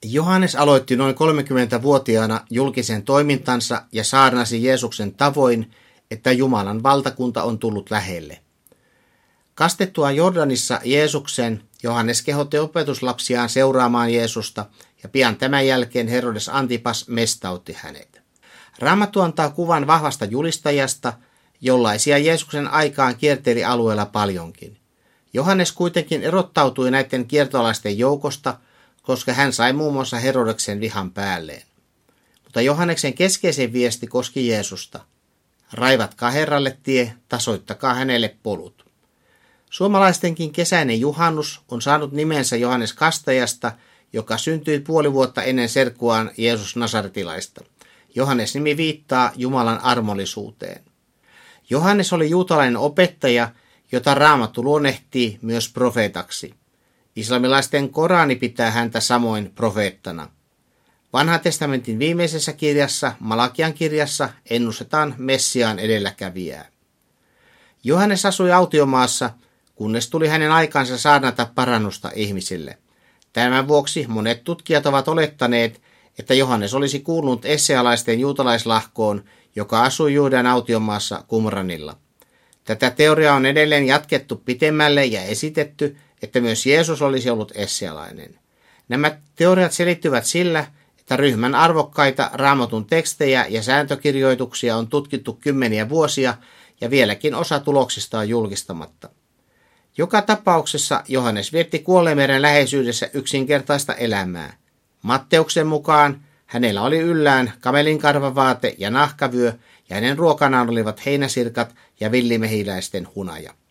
Johannes aloitti noin 30-vuotiaana julkisen toimintansa ja saarnasi Jeesuksen tavoin, että Jumalan valtakunta on tullut lähelle. Kastettua Jordanissa Jeesuksen, Johannes kehotti opetuslapsiaan seuraamaan Jeesusta ja pian tämän jälkeen Herodes Antipas mestautti hänet. Raamattu antaa kuvan vahvasta julistajasta, jollaisia Jeesuksen aikaan kierteli alueella paljonkin. Johannes kuitenkin erottautui näiden kiertolaisten joukosta, koska hän sai muun muassa Herodeksen vihan päälleen. Mutta Johanneksen keskeisin viesti koski Jeesusta. Raivatkaa Herralle tie, tasoittakaa hänelle polut. Suomalaistenkin kesäinen juhannus on saanut nimensä Johannes Kastajasta, joka syntyi puoli vuotta ennen serkkuaan Jeesus Nasaretilaista. Johannes-nimi viittaa Jumalan armollisuuteen. Johannes oli juutalainen opettaja, jota Raamattu luonnehtii myös profeetaksi. Islamilaisten Korani pitää häntä samoin profeettana. Vanhan testamentin viimeisessä kirjassa, Malakian kirjassa, ennustetaan Messiaan edelläkävijää. Johannes asui autiomaassa, kunnes tuli hänen aikansa saarnata parannusta ihmisille. Tämän vuoksi monet tutkijat ovat olettaneet, että Johannes olisi kuulunut essealaisten juutalaislahkoon, joka asui Juudean autiomaassa Qumranilla. Tätä teoriaa on edelleen jatkettu pitemmälle ja esitetty, että myös Jeesus olisi ollut essealainen. Nämä teoriat selittyvät sillä, että ryhmän arvokkaita Raamatun tekstejä ja sääntökirjoituksia on tutkittu kymmeniä vuosia ja vieläkin osa tuloksista on julkistamatta. Joka tapauksessa Johannes vietti Kuolleemeren läheisyydessä yksinkertaista elämää. Matteuksen mukaan hänellä oli yllään kamelinkarvavaate ja nahkavyö ja hänen ruokanaan olivat heinäsirkat ja villimehiläisten hunaja.